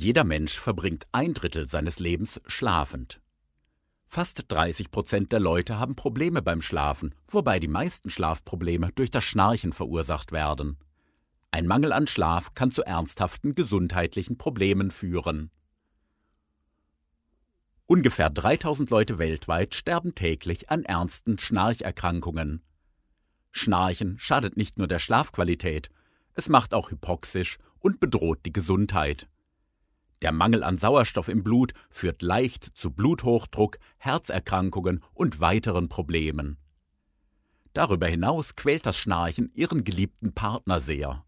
Jeder Mensch verbringt 1/3 seines Lebens schlafend. Fast 30% der Leute haben Probleme beim Schlafen, wobei die meisten Schlafprobleme durch das Schnarchen verursacht werden. Ein Mangel an Schlaf kann zu ernsthaften gesundheitlichen Problemen führen. Ungefähr 3000 Leute weltweit sterben täglich an ernsten Schnarcherkrankungen. Schnarchen schadet nicht nur der Schlafqualität, es macht auch hypoxisch und bedroht die Gesundheit. Der Mangel an Sauerstoff im Blut führt leicht zu Bluthochdruck, Herzerkrankungen und weiteren Problemen. Darüber hinaus quält das Schnarchen ihren geliebten Partner sehr.